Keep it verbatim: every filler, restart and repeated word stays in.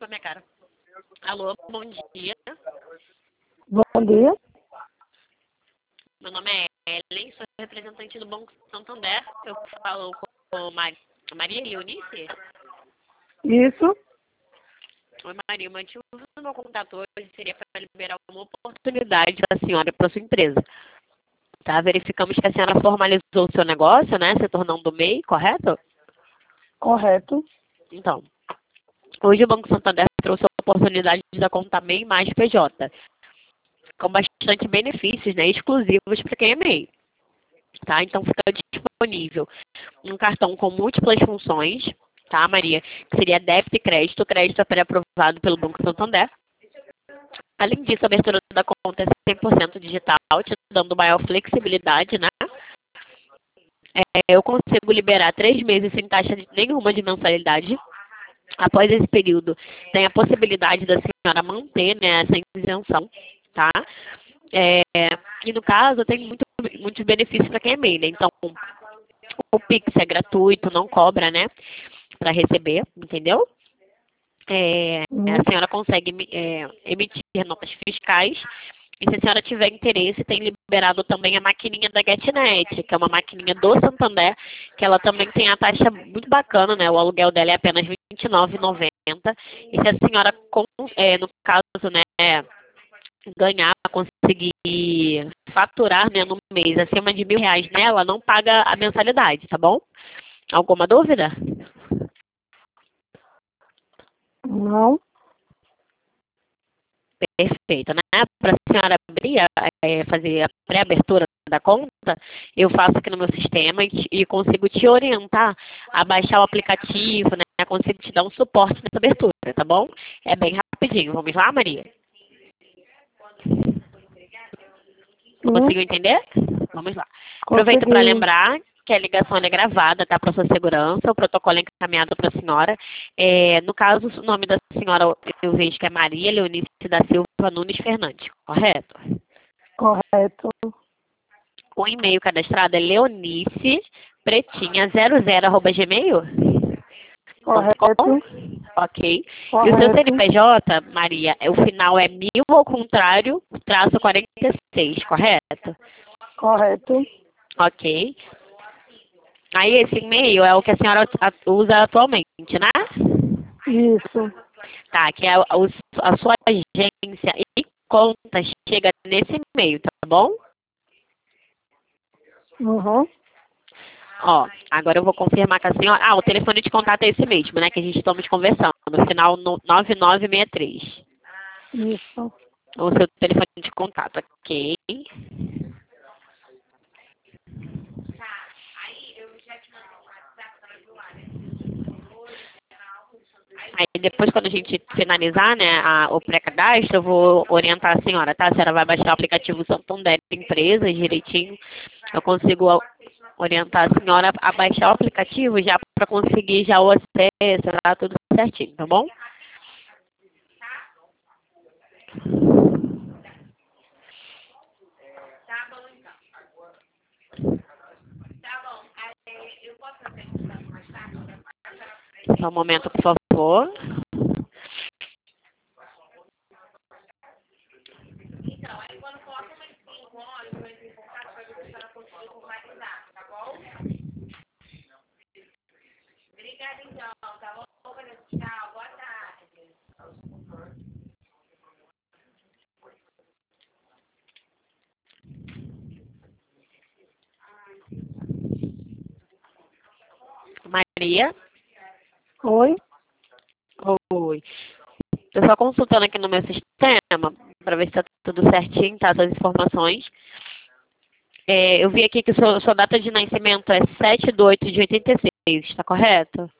pra minha cara. Alô, bom dia. Bom dia. Meu nome é Ellen, sou representante do Banco Santander. Eu falo com Mar... Maria Leonice. Isso. Oi, Maria. O motivo do meu contato hoje seria para liberar uma oportunidade da senhora para sua empresa. Tá? Verificamos que a senhora formalizou o seu negócio, né? Se tornando M E I, correto? Correto. Então, hoje o Banco Santander trouxe a oportunidade da conta M E I mais P J, com bastante benefícios, né, exclusivos para quem é M E I. Tá? Então, fica disponível um cartão com múltiplas funções, tá, Maria? Que seria débito e crédito. O crédito é pré-aprovado pelo Banco Santander. Além disso, a abertura da conta é cem por cento digital, te dando maior flexibilidade, né? É, eu consigo liberar três meses sem taxa de, nenhuma de mensalidade. Após esse período, tem a possibilidade da senhora manter, né, essa isenção, tá? É, e no caso, tem muito, muitos benefícios para quem é M E I, né? Então, o Pix é gratuito, não cobra, né, para receber, entendeu? É, Uhum. a senhora consegue é, emitir notas fiscais. E se a senhora tiver interesse, tem liberado também a maquininha da GetNet, que é uma maquininha do Santander, que ela também tem a taxa muito bacana, né? O aluguel dela é apenas vinte e nove reais e noventa centavos. E se a senhora, é, no caso, né, ganhar, conseguir faturar, né, no mês acima de mil reais nela, não paga a mensalidade, tá bom? Alguma dúvida? Não. Perfeito, né? Para a senhora abrir, é, fazer a pré-abertura da conta, eu faço aqui no meu sistema e, te- e consigo te orientar a baixar o aplicativo, né? Consigo te dar um suporte nessa abertura, tá bom? É bem rapidinho. Vamos lá, Maria? Sim. Conseguiu entender? Vamos lá. Aproveito para Consegui. lembrar que a ligação é gravada, tá? Para sua segurança, o protocolo é encaminhado para a senhora. É, no caso, o nome da senhora, eu vejo que é Maria Leonice da Silva Nunes Fernandes, correto? Correto. O e-mail cadastrado é leonice pretinha zero zero arroba gmail ponto com. Correto. Ok. E o seu Correto. C N P J, Maria, é- o final é mil ao contrário, traço quarenta e seis, correto? Correto. Ok. Aí esse e-mail é o que a senhora a- usa atualmente, né? Isso. Tá, que é o- a sua agência e conta chega nesse e-mail, tá bom? Uhum. Ó, agora eu vou confirmar com a senhora. Ah, o telefone de contato é esse mesmo, né? Que a gente estamos conversando. No final no nove nove seis três. Isso. O seu telefone de contato, ok? Aí depois, quando a gente finalizar, né, a- o pré-cadastro, eu vou orientar a senhora, tá? A senhora vai baixar o aplicativo Santander Empresas direitinho. Eu consigo a- orientar a senhora a baixar o aplicativo já para conseguir já o acesso, tá? Tudo certinho, tá bom? Só um momento, por favor. Maria? Oi. Oi. Eu só consultando aqui no meu sistema para ver se está tudo certinho, tá? As informações. É, eu vi aqui que sua, sua data de nascimento é sete de oito de oitenta e seis, está correto?